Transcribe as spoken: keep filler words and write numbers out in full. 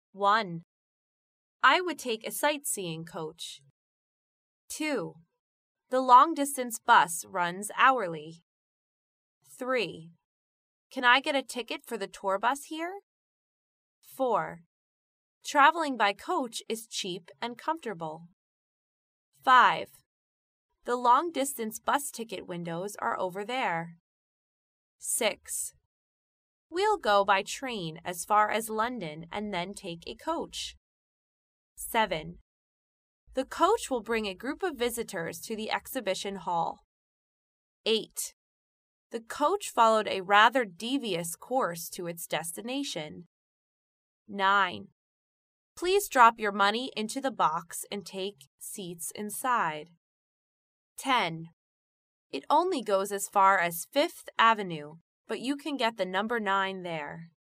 one. I would take a sightseeing coach. two. The long-distance bus runs hourly. three. Can I get a ticket for the tour bus here? four. Traveling by coach is cheap and comfortable. five. The long-distance bus ticket windows are over there. six. We'll go by train as far as London and then take a coach. seven. The coach will bring a group of visitors to the exhibition hall. eight. The coach followed a rather devious course to its destination. nine. Please drop your money into the box and take seats inside. ten. It only goes as far as Fifth Avenue, but you can get the number nine there.